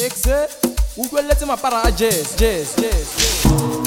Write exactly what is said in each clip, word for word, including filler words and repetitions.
Mixer, ukwelete mapara jazz, jazz, jazz, jazz.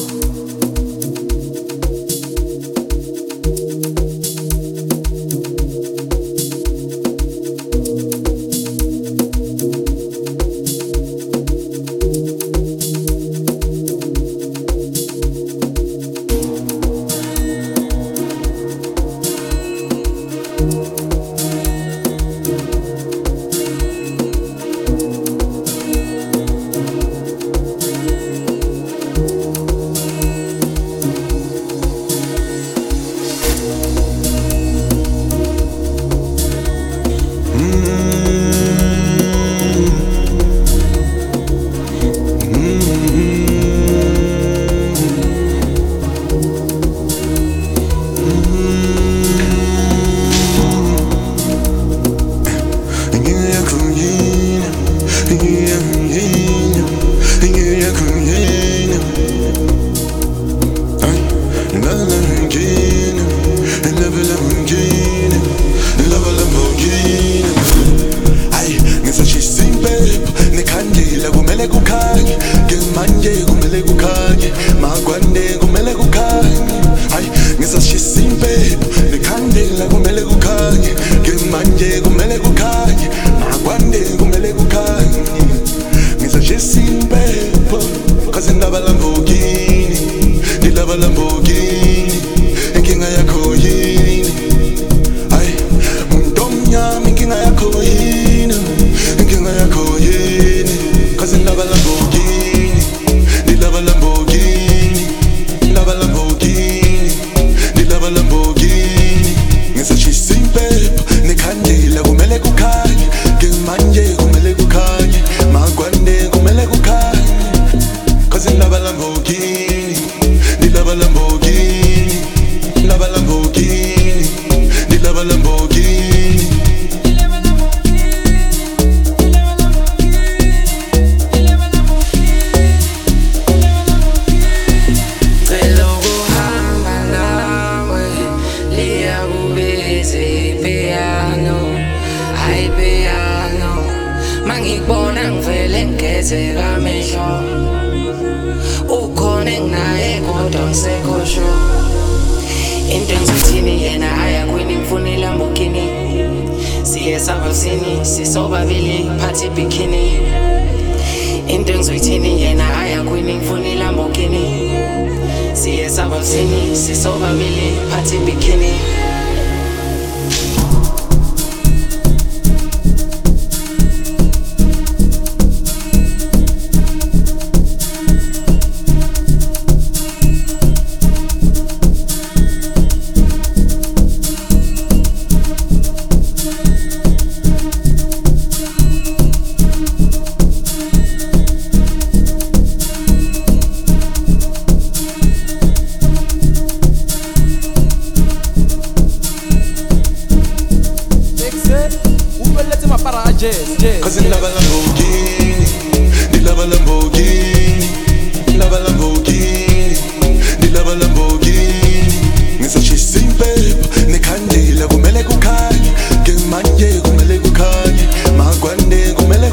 Jazz, jazz. Cause in love a Lamborghini, the love a Lamborghini, love a Lamborghini, the love a Lamborghini. Nisa she simple, ne kandela kumele kukhanye, ngemanje kumele kukhanye, magwande kumele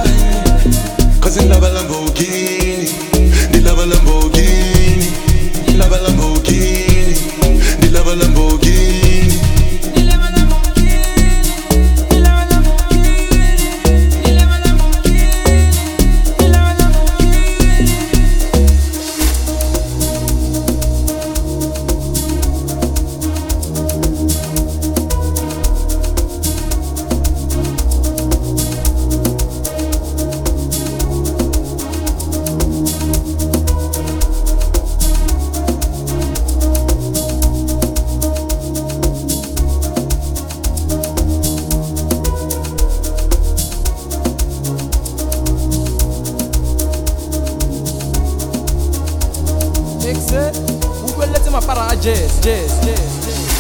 kukhanye. Cause in love a Lamborghini, the love a Lamborghini, love a Lamborghini, the love a Lamborghini. Ukwelete mapara jazz, jazz, jazz, jazz.